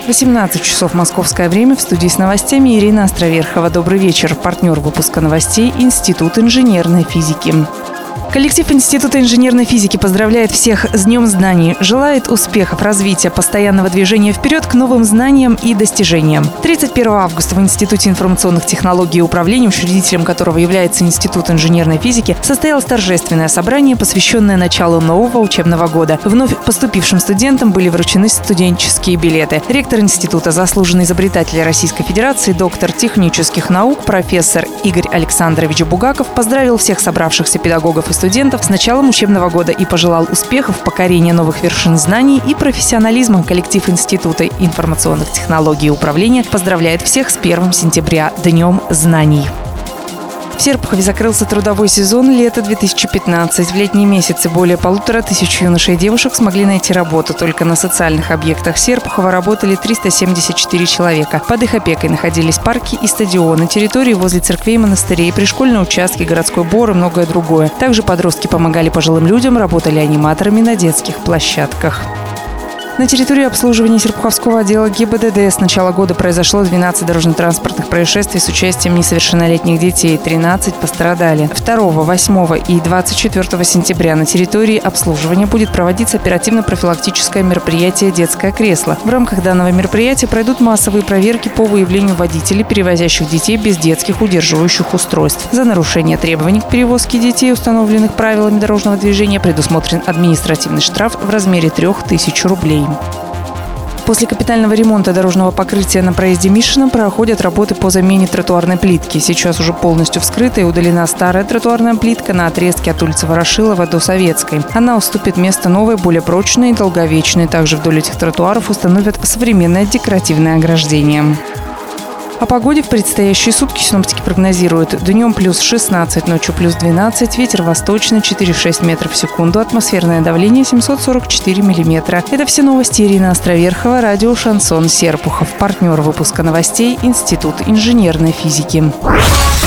18 часов московское время. В студии с новостями Ирина Островерхова. Добрый вечер. Партнер выпуска новостей – Институт инженерной физики. Коллектив Института инженерной физики поздравляет всех с Днем знаний, желает успехов, развития, постоянного движения вперед к новым знаниям и достижениям. 31 августа в Институте информационных технологий и управления, учредителем которого является Институт инженерной физики, состоялось торжественное собрание, посвященное началу нового учебного года. Вновь поступившим студентам были вручены студенческие билеты. Ректор института, заслуженный изобретатель Российской Федерации, доктор технических наук, профессор Игорь Александрович Бугаков поздравил всех собравшихся педагогов и студентов с началом учебного года и пожелал успехов, покорения новых вершин знаний и профессионализма. Коллектив Института информационных технологий и управления поздравляет всех с 1 сентября – Днем знаний. В Серпухове закрылся трудовой сезон лета 2015. В летние месяцы более 1500 юношей и девушек смогли найти работу. Только на социальных объектах Серпухова работали 374 человека. Под их опекой находились парки и стадионы, территории возле церквей и монастырей, пришкольные участки, городской двор и многое другое. Также подростки помогали пожилым людям, работали аниматорами на детских площадках. На территории обслуживания Серпуховского отдела ГИБДД с начала года произошло 12 дорожно-транспортных происшествий с участием несовершеннолетних детей. 13 пострадали. 2, 8 и 24 сентября на территории обслуживания будет проводиться оперативно-профилактическое мероприятие «Детское кресло». В рамках данного мероприятия пройдут массовые проверки по выявлению водителей, перевозящих детей без детских удерживающих устройств. За нарушение требований к перевозке детей, установленных правилами дорожного движения, предусмотрен административный штраф в размере 3000 рублей. После капитального ремонта дорожного покрытия на проезде Мишина проходят работы по замене тротуарной плитки. Сейчас уже полностью вскрыта и удалена старая тротуарная плитка на отрезке от улицы Ворошилова до Советской. Она уступит место новой, более прочной и долговечной. Также вдоль этих тротуаров установят современное декоративное ограждение. О погоде в предстоящие сутки синоптики прогнозируют: днем плюс 16, ночью плюс 12, ветер восточный 4,6 метров в секунду, атмосферное давление 744 миллиметра. Это все новости. Ирина Островерхова, радио «Шансон» Серпухов. Партнер выпуска новостей – Институт инженерной физики.